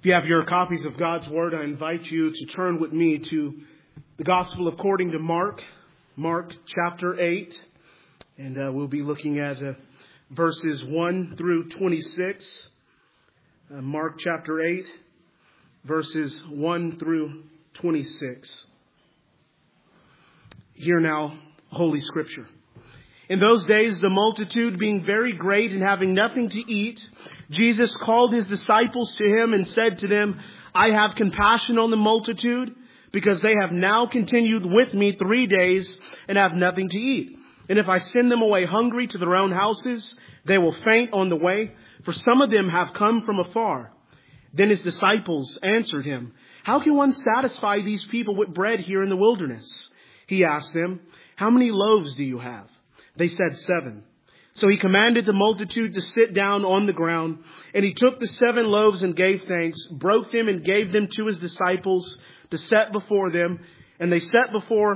If you have your copies of God's Word, I invite you to turn with me to the Gospel according to Mark chapter 8. And we'll be looking at verses 1 through 26. Mark chapter 8, verses 1 through 26. Hear now Holy Scripture. In those days, the multitude being very great and having nothing to eat, Jesus called his disciples to him and said to them, I have compassion on the multitude, because they have now continued with me 3 days and have nothing to eat. And if I send them away hungry to their own houses, they will faint on the way, for some of them have come from afar. Then his disciples answered him, How can one satisfy these people with bread here in the wilderness? He asked them, How many loaves do you have? They said 7. So he commanded the multitude to sit down on the ground, and he took the 7 loaves and gave thanks, broke them and gave them to his disciples to set before them, and they set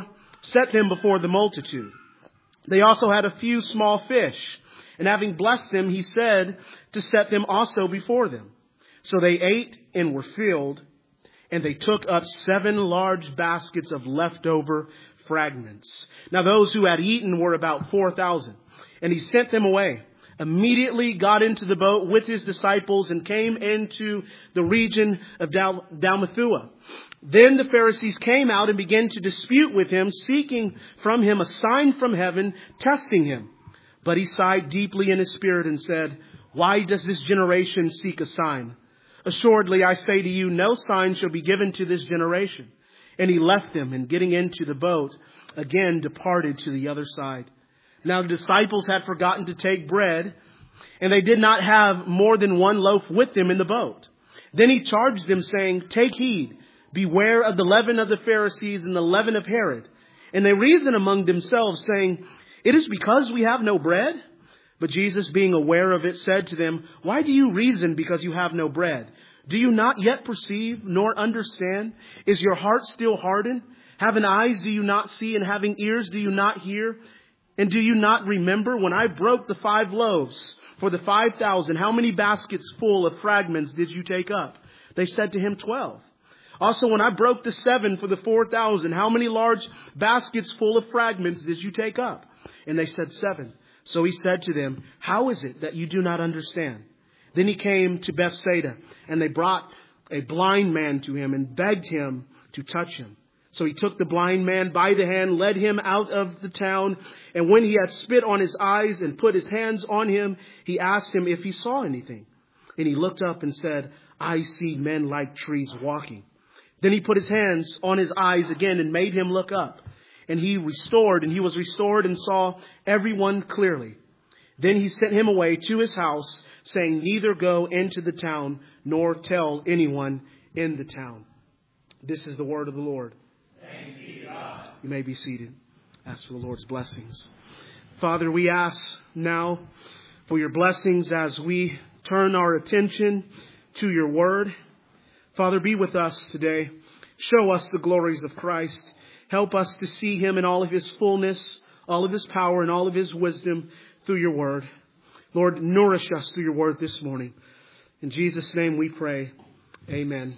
them before the multitude. They also had a few small fish, and having blessed them, he said to set them also before them. So they ate and were filled, and they took up 7 large baskets of leftover fragments. Now those who had eaten were about 4,000. And he sent them away, immediately got into the boat with his disciples and came into the region of Dalmathua. Then the Pharisees came out and began to dispute with him, seeking from him a sign from heaven, testing him. But he sighed deeply in his spirit and said, Why does this generation seek a sign? Assuredly, I say to you, no sign shall be given to this generation. And he left them, and getting into the boat, again departed to the other side. Now the disciples had forgotten to take bread, and they did not have more than 1 loaf with them in the boat. Then he charged them, saying, Take heed, beware of the leaven of the Pharisees and the leaven of Herod. And they reasoned among themselves, saying, It is because we have no bread? But Jesus, being aware of it, said to them, Why do you reason because you have no bread? Do you not yet perceive nor understand? Is your heart still hardened? Having eyes, do you not see? And having ears, do you not hear? And do you not remember when I broke the 5 loaves for the 5,000? How many baskets full of fragments did you take up? They said to him, 12. Also, when I broke the 7 for the 4,000, how many large baskets full of fragments did you take up? And they said 7. So he said to them, How is it that you do not understand? Then he came to Bethsaida, and they brought a blind man to him and begged him to touch him. So he took the blind man by the hand, led him out of the town, and when he had spit on his eyes and put his hands on him, he asked him if he saw anything. And he looked up and said, I see men like trees walking. Then he put his hands on his eyes again and made him look up. And he was restored and saw everyone clearly. Then he sent him away to his house, saying, Neither go into the town, nor tell anyone in the town. This is the word of the Lord. Thanks be to God. You may be seated. Ask for the Lord's blessings. Father, we ask now for your blessings as we turn our attention to your word. Father, be with us today. Show us the glories of Christ. Help us to see him in all of his fullness, all of his power, and all of his wisdom through your word. Lord, nourish us through your word this morning. In Jesus' name we pray. Amen.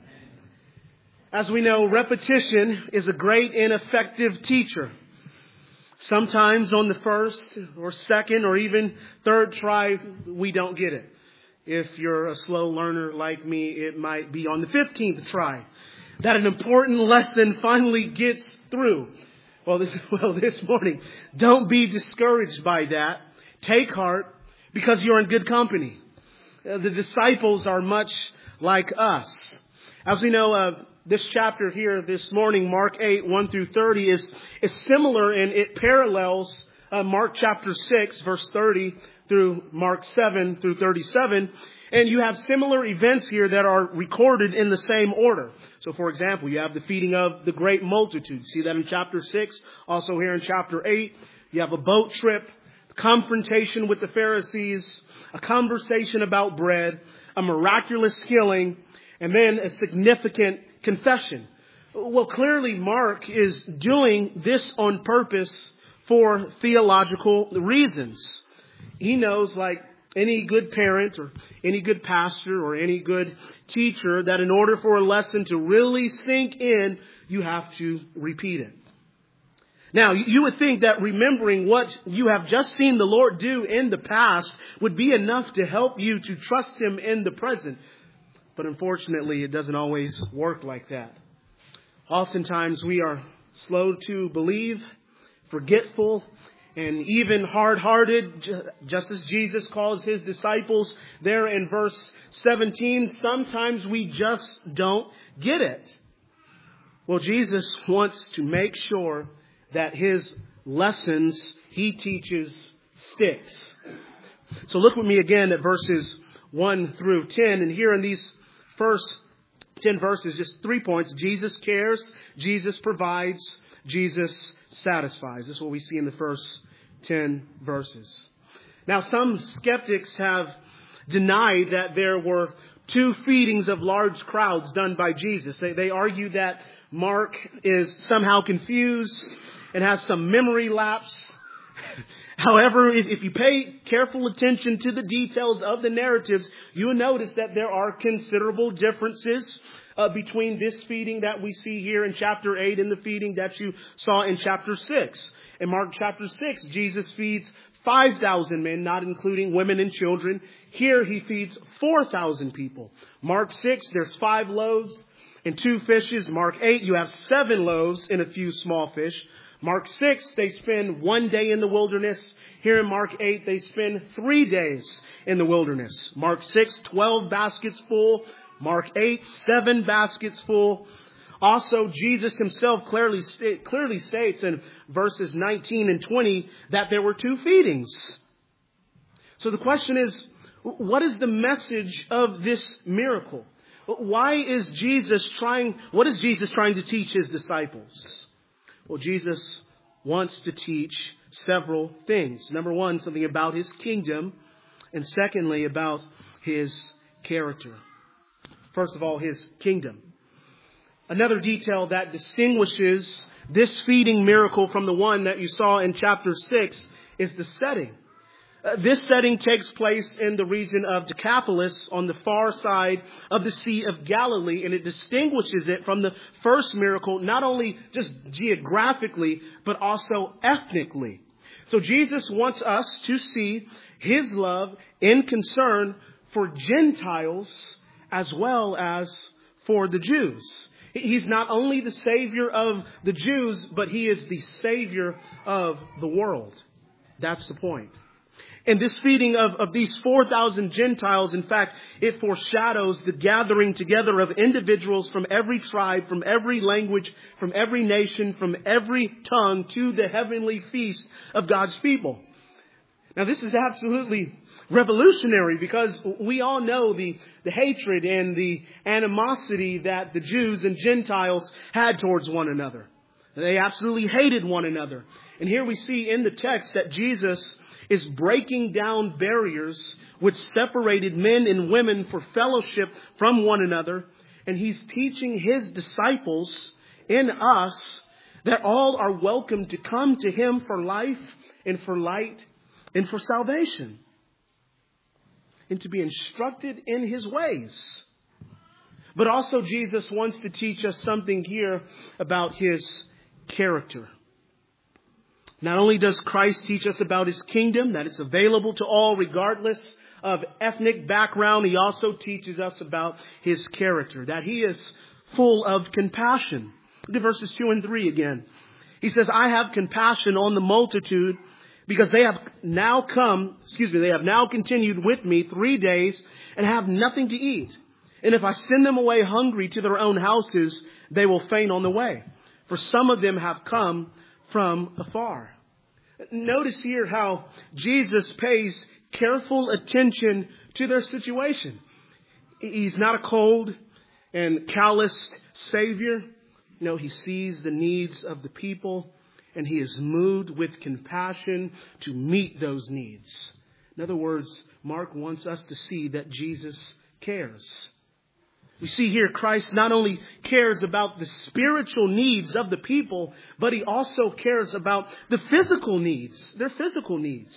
As we know, repetition is a great and effective teacher. Sometimes on the first or second or even third try, we don't get it. If you're a slow learner like me, it might be on the 15th try that an important lesson finally gets through. Well, this morning, don't be discouraged by that. Take heart, because you're in good company. The disciples are much like us. As we know, this chapter here this morning, Mark 8, 1 through 30, is similar, and it parallels Mark chapter 6, verse 30 through Mark 7 through 37. And you have similar events here that are recorded in the same order. So, for example, you have the feeding of the great multitude. See that in chapter 6. Also here in chapter 8, you have a boat trip, confrontation with the Pharisees, a conversation about bread, a miraculous healing, and then a significant confession. Well, clearly Mark is doing this on purpose for theological reasons. He knows, like any good parent or any good pastor or any good teacher that in order for a lesson to really sink in, you have to repeat it. Now, you would think that remembering what you have just seen the Lord do in the past would be enough to help you to trust Him in the present. But unfortunately, it doesn't always work like that. Oftentimes, we are slow to believe, forgetful, and even hard-hearted, just as Jesus calls His disciples there in verse 17. Sometimes we just don't get it. Well, Jesus wants to make sure that His lessons He teaches sticks. So look with me again at verses 1 through 10. And here in these first 10 verses, just 3 points. Jesus cares, Jesus provides, Jesus satisfies. This is what we see in the first 10 verses. Now, some skeptics have denied that there were 2 feedings of large crowds done by Jesus. They argue that Mark is somehow confused and has some memory lapse. However, if you pay careful attention to the details of the narratives, you will notice that there are considerable differences between this feeding that we see here in chapter 8 and the feeding that you saw in chapter 6. In Mark chapter 6, Jesus feeds 5,000 men, not including women and children. Here He feeds 4,000 people. Mark 6, there's 5 loaves and 2 fishes. Mark 8, you have 7 loaves and a few small fish. Mark 6, they spend 1 day in the wilderness. Here in Mark 8, they spend 3 days in the wilderness. Mark 6, 12 baskets full. Mark 8, 7 baskets full. Also, Jesus Himself clearly states in verses 19 and 20 that there were 2 feedings. So the question is, what is the message of this miracle? What is Jesus trying to teach His disciples? Well, Jesus wants to teach several things. Number 1, something about His kingdom. And secondly, about His character. First of all, His kingdom. Another detail that distinguishes this feeding miracle from the one that you saw in chapter 6 is the setting. This setting takes place in the region of Decapolis on the far side of the Sea of Galilee, and it distinguishes it from the first miracle, not only just geographically, but also ethnically. So Jesus wants us to see His love and concern for Gentiles as well as for the Jews. He's not only the Savior of the Jews, but He is the Savior of the world. That's the point. And this feeding of these 4,000 Gentiles, in fact, it foreshadows the gathering together of individuals from every tribe, from every language, from every nation, from every tongue to the heavenly feast of God's people. Now, this is absolutely revolutionary because we all know the hatred and the animosity that the Jews and Gentiles had towards one another. They absolutely hated one another. And here we see in the text that Jesus is breaking down barriers which separated men and women for fellowship from one another. And He's teaching His disciples in us that all are welcome to come to Him for life and for light and for salvation. And to be instructed in His ways. But also Jesus wants to teach us something here about His character. Not only does Christ teach us about His kingdom, that it's available to all regardless of ethnic background, He also teaches us about His character, that He is full of compassion. Look at verses 2 and 3 again. He says, I have compassion on the multitude because they have now continued with me 3 days and have nothing to eat. And if I send them away hungry to their own houses, they will faint on the way. For some of them have come from afar. Notice here how Jesus pays careful attention to their situation. He's not a cold and calloused Savior. No, He sees the needs of the people and He is moved with compassion to meet those needs. In other words, Mark wants us to see that Jesus cares. We see here Christ not only cares about the spiritual needs of the people, but He also cares about the physical needs, their physical needs.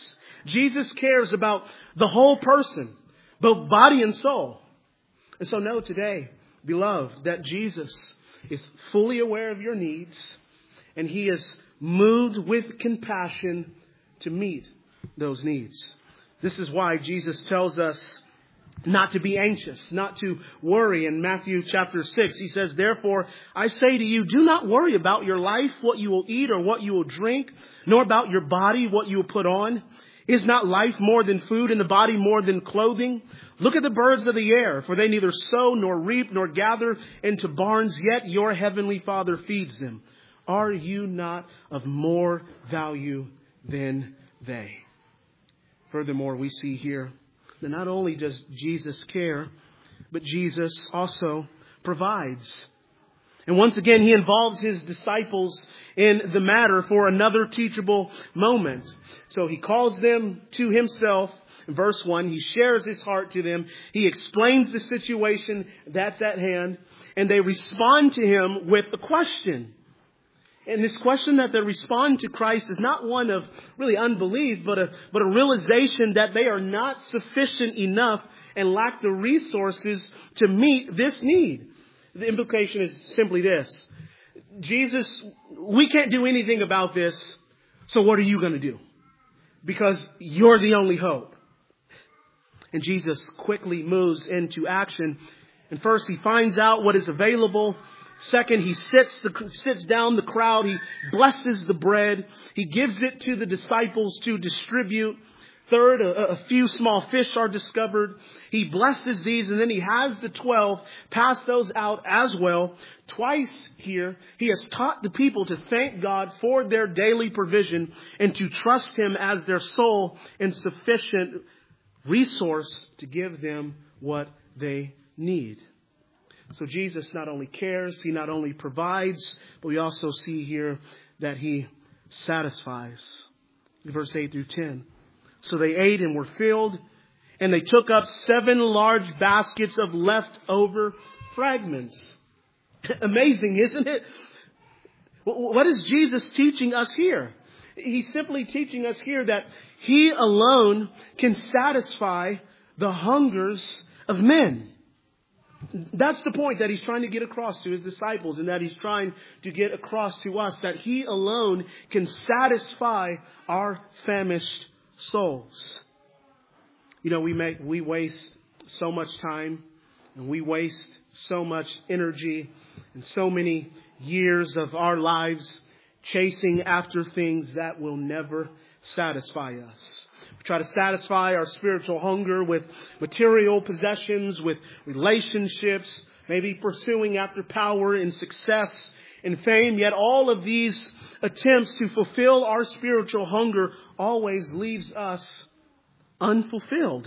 Jesus cares about the whole person, both body and soul. And so know today, beloved, that Jesus is fully aware of your needs, and He is moved with compassion to meet those needs. This is why Jesus tells us not to be anxious, not to worry. In Matthew chapter 6, He says, "Therefore, I say to you, do not worry about your life, what you will eat or what you will drink, nor about your body, what you will put on. Is not life more than food and the body more than clothing? Look at the birds of the air, for they neither sow nor reap nor gather into barns, yet your heavenly Father feeds them. Are you not of more value than they?" Furthermore, we see here that not only does Jesus care, but Jesus also provides. And once again, He involves His disciples in the matter for another teachable moment. So He calls them to Himself. In verse 1, He shares His heart to them. He explains the situation that's at hand. And they respond to Him with a question. And this question that they respond to Christ is not one of really unbelief, but a realization that they are not sufficient enough and lack the resources to meet this need. The implication is simply this: Jesus, we can't do anything about this, so what are you going to do? Because you're the only hope. And Jesus quickly moves into action. And first, He finds out what is available. Second, He sits down the crowd. He blesses the bread. He gives it to the disciples to distribute. Third, a few small fish are discovered. He blesses these, and then He has the 12 pass those out as well. Twice here, He has taught the people to thank God for their daily provision and to trust Him as their sole and sufficient resource to give them what they need. So Jesus not only cares, He not only provides, but we also see here that He satisfies. Verse 8 through 10. So they ate and were filled, and they took up 7 large baskets of leftover fragments. Amazing, isn't it? What is Jesus teaching us here? He's simply teaching us here that He alone can satisfy the hungers of men. That's the point that He's trying to get across to His disciples, and that He's trying to get across to us, that He alone can satisfy our famished souls. You know, we waste so much time, and we waste so much energy and so many years of our lives chasing after things that will never satisfy us. We try to satisfy our spiritual hunger with material possessions, with relationships, maybe pursuing after power and success and fame. Yet all of these attempts to fulfill our spiritual hunger always leaves us unfulfilled.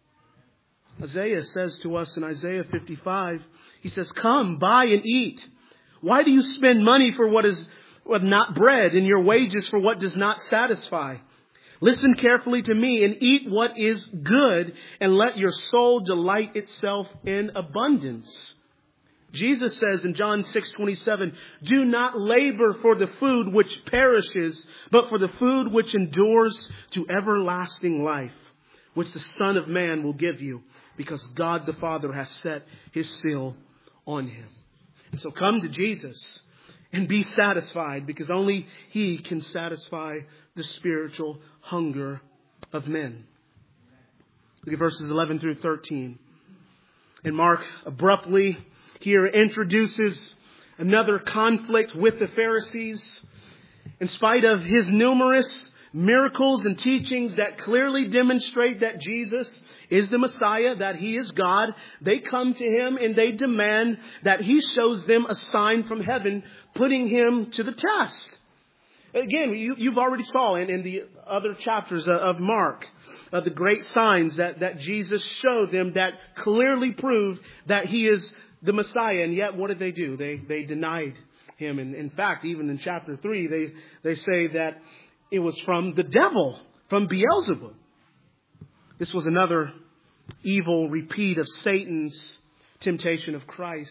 Isaiah says to us in Isaiah 55, he says, "Come, buy and eat. Why do you spend money for what is not bread, and your wages for what does not satisfy? Listen carefully to me and eat what is good, and let your soul delight itself in abundance." Jesus says in John 6:27, "Do not labor for the food which perishes, but for the food which endures to everlasting life, which the Son of Man will give you, because God the Father has set His seal on Him." And so come to Jesus and be satisfied, because only He can satisfy the spiritual hunger of men. Look at verses 11 through 13. And Mark abruptly here introduces another conflict with the Pharisees. In spite of His numerous miracles and teachings that clearly demonstrate that Jesus is the Messiah, that He is God, they come to Him and they demand that He shows them a sign from heaven, putting Him to the test. Again, you've already saw in the other chapters of Mark, the great signs that Jesus showed them that clearly proved that He is the Messiah. And yet, what did they do? They denied Him. And in fact, even in chapter 3, they say that it was from the devil, from Beelzebub. This was another evil repeat of Satan's temptation of Christ.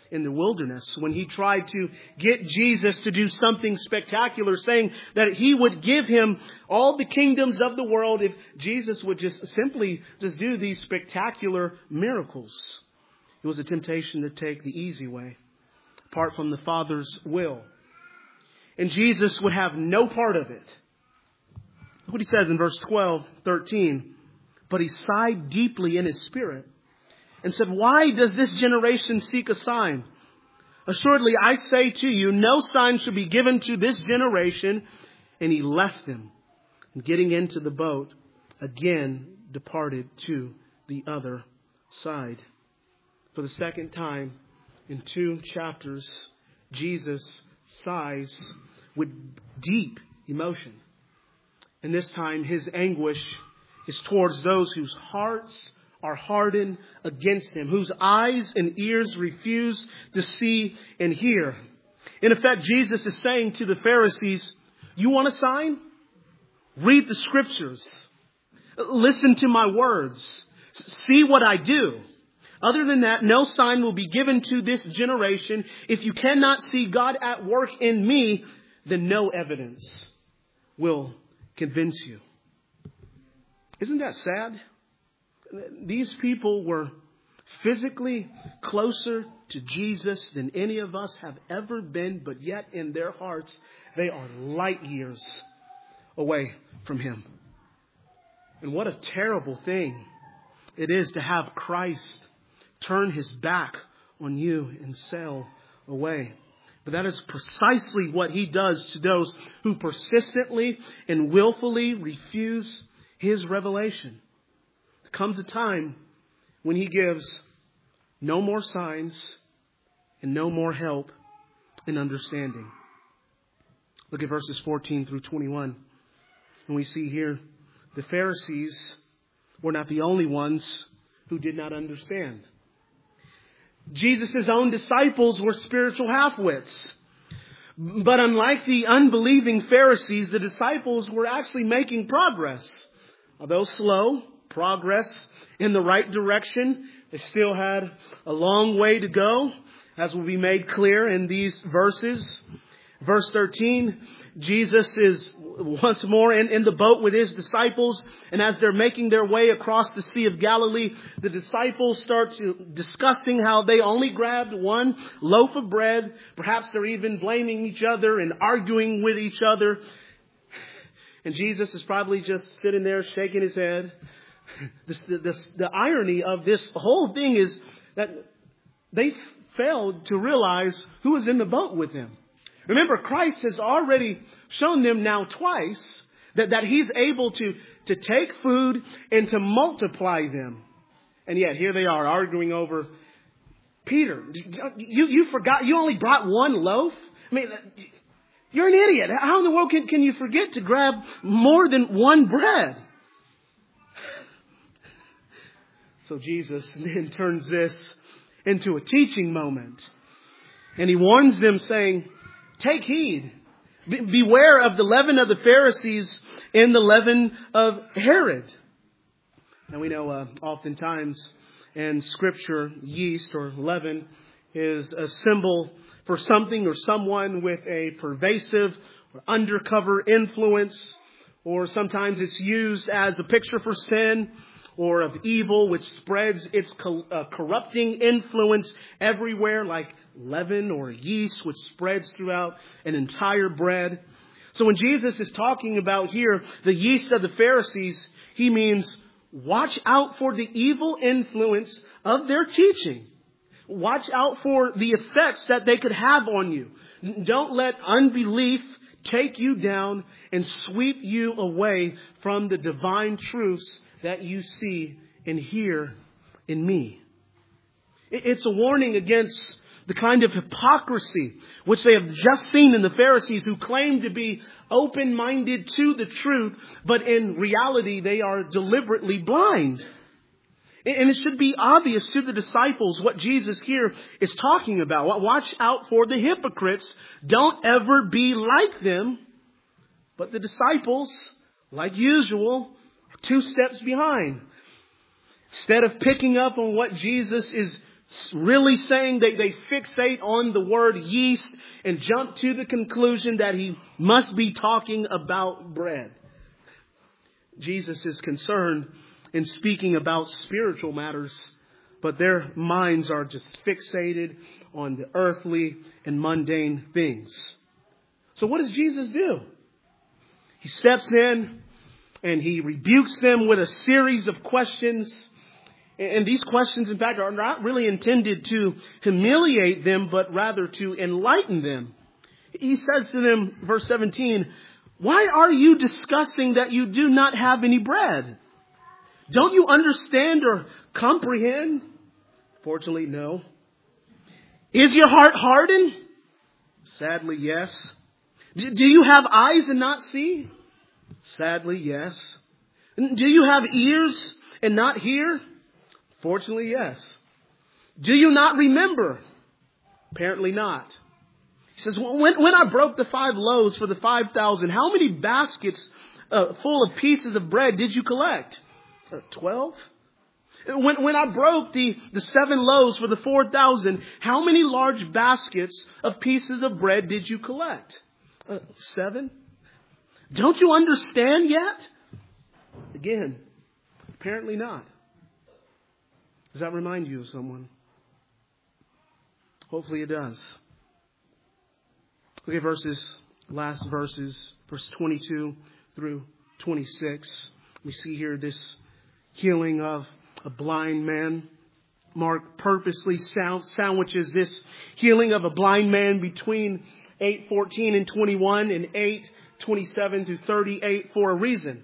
in the wilderness when he tried to get Jesus to do something spectacular, saying that he would give him all the kingdoms of the world if Jesus would just simply do these spectacular miracles. It was a temptation to take the easy way, apart from the Father's will. And Jesus would have no part of it. Look what he says in verse 13. But he sighed deeply in his spirit and said, "Why does this generation seek a sign? Assuredly, I say to you, no sign shall be given to this generation." And he left them, and getting into the boat, again departed to the other side. For the second time in 2 chapters, Jesus sighs with deep emotion. And this time his anguish is towards those whose hearts are hardened against him, whose eyes and ears refuse to see and hear. In effect, Jesus is saying to the Pharisees, you want a sign? Read the scriptures. Listen to my words. See what I do. Other than that, no sign will be given to this generation. If you cannot see God at work in me, then no evidence will convince you. Isn't that sad? These people were physically closer to Jesus than any of us have ever been, but yet in their hearts, they are light years away from him. And what a terrible thing it is to have Christ turn his back on you and sail away. But that is precisely what he does to those who persistently and willfully refuse his revelation. There comes a time when he gives no more signs and no more help in understanding. Look at verses 14 through 21. And we see here the Pharisees were not the only ones who did not understand. Jesus' own disciples were spiritual half-wits. But unlike the unbelieving Pharisees, the disciples were actually making progress. Although slow, progress in the right direction. They still had a long way to go, as will be made clear in these verses. Verse 13, Jesus is once more in the boat with his disciples. And as they're making their way across the Sea of Galilee, the disciples start discussing how they only grabbed one loaf of bread. Perhaps they're even blaming each other and arguing with each other. And Jesus is probably just sitting there shaking his head. The irony of this whole thing is that they failed to realize who was in the boat with him. Remember, Christ has already shown them now twice that he's able to take food and to multiply them. And yet here they are arguing over, Peter, you forgot, you only brought one loaf? I mean, you're an idiot. How in the world can you forget to grab more than one bread? So Jesus then turns this into a teaching moment. And he warns them saying, take heed. Beware of the leaven of the Pharisees and the leaven of Herod. And we know oftentimes in Scripture, yeast or leaven is a symbol for something or someone with a pervasive or undercover influence. Or sometimes it's used as a picture for sin or of evil, which spreads its corrupting influence everywhere, like leaven or yeast, which spreads throughout an entire bread. So when Jesus is talking about here the yeast of the Pharisees, he means watch out for the evil influence of their teaching. Watch out for the effects that they could have on you. Don't let unbelief take you down and sweep you away from the divine truths that you see and hear in me. It's a warning against the kind of hypocrisy which they have just seen in the Pharisees, who claim to be open-minded to the truth, but in reality they are deliberately blind. And it should be obvious to the disciples what Jesus here is talking about. Watch out for the hypocrites. Don't ever be like them. But the disciples, like usual, are 2 steps behind. Instead of picking up on what Jesus is really saying they fixate on the word yeast and jump to the conclusion that he must be talking about bread. Jesus is concerned in speaking about spiritual matters, but their minds are just fixated on the earthly and mundane things. So what does Jesus do? He steps in and he rebukes them with a series of questions. And these questions, in fact, are not really intended to humiliate them, but rather to enlighten them. He says to them, verse 17, "Why are you discussing that you do not have any bread? Don't you understand or comprehend?" Fortunately, no. "Is your heart hardened?" Sadly, yes. "Do you have eyes and not see?" Sadly, yes. "Do you have ears and not hear?" Fortunately, yes. "Do you not remember?" Apparently not. He says, when I broke the 5 loaves for the 5,000, how many baskets full of pieces of bread did you collect? 12. When I broke the 7 loaves for the 4,000, how many large baskets of pieces of bread did you collect? 7. Don't you understand yet? Again, apparently not. Does that remind you of someone? Hopefully it does. Look at last verses, verse 22 through 26. We see here this healing of a blind man. Mark purposely sandwiches this healing of a blind man between 8:14 and 21 and 8:27 to 38 for a reason.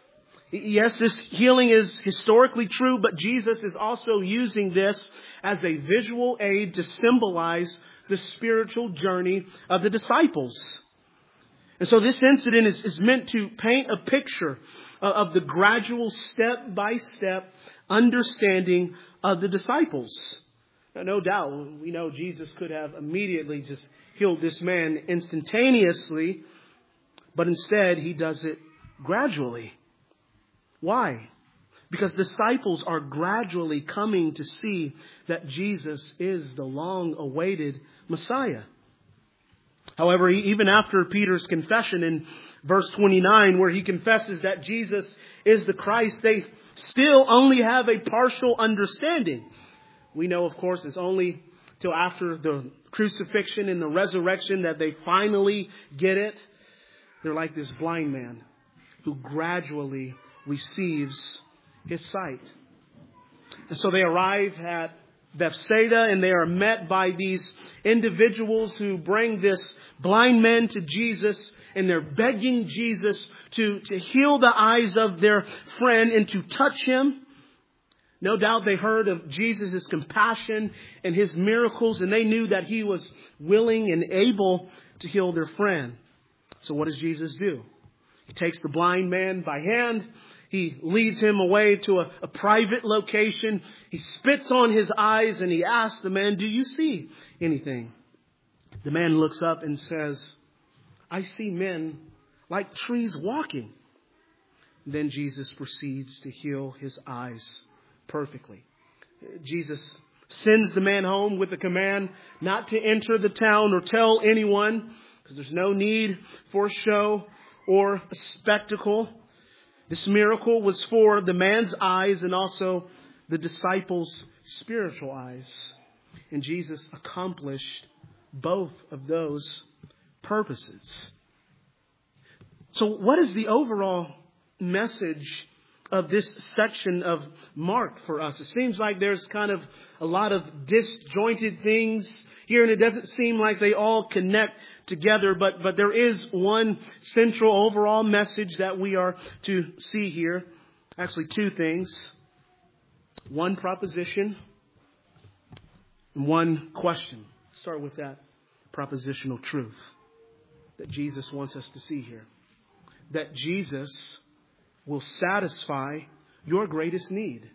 Yes, this healing is historically true, but Jesus is also using this as a visual aid to symbolize the spiritual journey of the disciples. And so this incident is meant to paint a picture of the gradual step-by-step understanding of the disciples. Now, no doubt, we know Jesus could have immediately just healed this man instantaneously, but instead he does it gradually. Why? Because disciples are gradually coming to see that Jesus is the long-awaited Messiah. However, even after Peter's confession in verse 29, where he confesses that Jesus is the Christ, they still only have a partial understanding. We know, of course, it's only till after the crucifixion and the resurrection that they finally get it. They're like this blind man who gradually receives his sight. And so they arrive at Bethsaida and they are met by these individuals who bring this blind man to Jesus, and they're begging Jesus to heal the eyes of their friend and to touch him. No doubt they heard of Jesus' compassion and his miracles, and they knew that he was willing and able to heal their friend. So what does Jesus do? He takes the blind man by hand. He leads him away to a private location. He spits on his eyes and he asks the man, "Do you see anything?" The man looks up and says, "I see men like trees walking." Then Jesus proceeds to heal his eyes perfectly. Jesus sends the man home with a command not to enter the town or tell anyone, because there's no need for a show or a spectacle. This miracle was for the man's eyes and also the disciples' spiritual eyes. And Jesus accomplished both of those purposes. So what is the overall message of this section of Mark for us? It seems like there's kind of a lot of disjointed things here, and it doesn't seem like they all connect together, but there is one central overall message that we are to see here. Actually, 2 things. One proposition and one question. Let's start with that propositional truth that Jesus wants us to see here. That Jesus will satisfy your greatest need.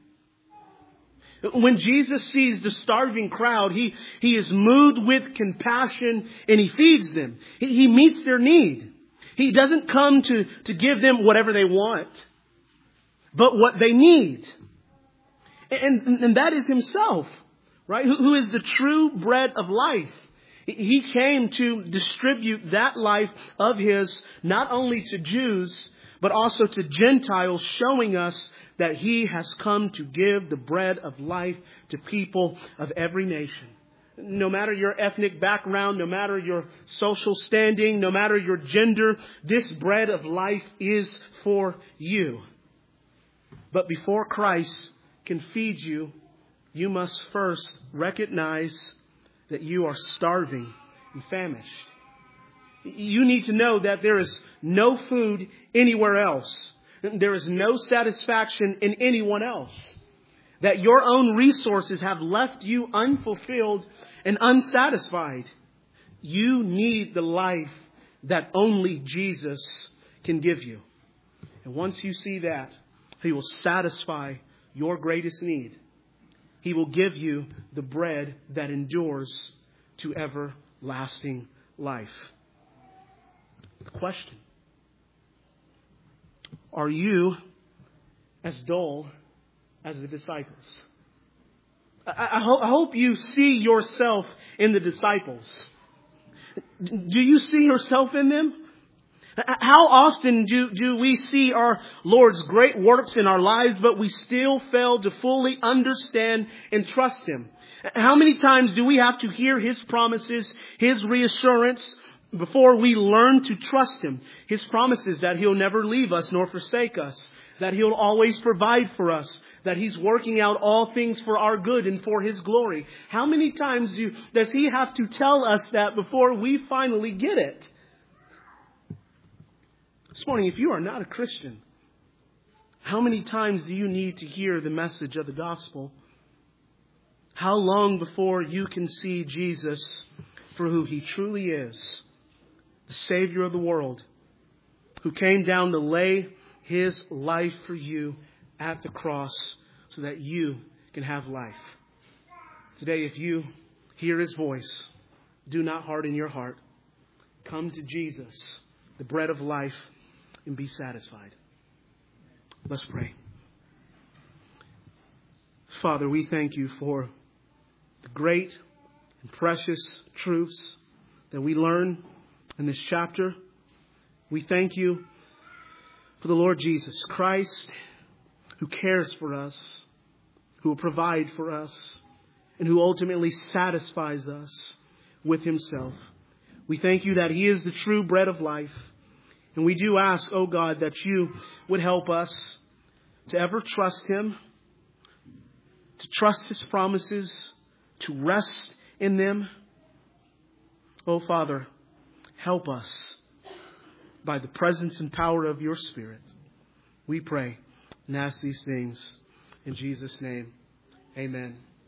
When Jesus sees the starving crowd, he is moved with compassion and he feeds them. He meets their need. He doesn't come to give them whatever they want, but what they need. And that is himself right? Who is the true bread of life. He came to distribute that life of His not only to Jews, but also to Gentiles, showing us that He has come to give the bread of life to people of every nation. No matter your ethnic background, no matter your social standing, no matter your gender, this bread of life is for you. But before Christ can feed you, you must first recognize that you are starving and famished. You need to know that there is no food anywhere else. There is no satisfaction in anyone else. That your own resources have left you unfulfilled and unsatisfied. You need the life that only Jesus can give you. And once you see that, He will satisfy your greatest need. He will give you the bread that endures to everlasting life. The question: are you as dull as the disciples? I hope you see yourself in the disciples. Do you see yourself in them? How often do we see our Lord's great works in our lives, but we still fail to fully understand and trust Him? How many times do we have to hear His promises, His reassurance, before we learn to trust Him? His promises that He'll never leave us nor forsake us, that He'll always provide for us, that He's working out all things for our good and for His glory. How many times does He have to tell us that before we finally get it? This morning, if you are not a Christian, how many times do you need to hear the message of the gospel? How long before you can see Jesus for who He truly is, the Savior of the world, who came down to lay His life for you at the cross so that you can have life. Today, if you hear His voice, do not harden your heart. Come to Jesus, the bread of life, and be satisfied. Let's pray. Father, we thank You for the great and precious truths that we learn in this chapter. We thank You for the Lord Jesus Christ, who cares for us, who will provide for us, and who ultimately satisfies us with Himself. We thank You that He is the true bread of life. And we do ask, oh God, that You would help us to ever trust Him, to trust His promises, to rest in them. Oh Father, help us by the presence and power of Your Spirit. We pray and ask these things in Jesus' name. Amen.